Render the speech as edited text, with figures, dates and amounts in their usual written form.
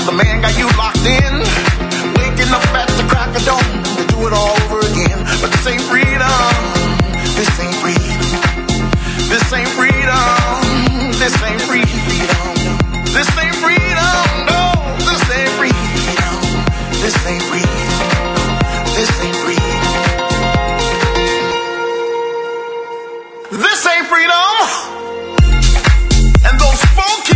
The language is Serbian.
The man got you locked in, waking up at the crack of dawn to do it all over again. But this ain't freedom. This ain't freedom. This ain't freedom. This ain't freedom. This ain't freedom. No, this ain't freedom. This ain't freedom. This ain't freedom. This ain't freedom. And those funky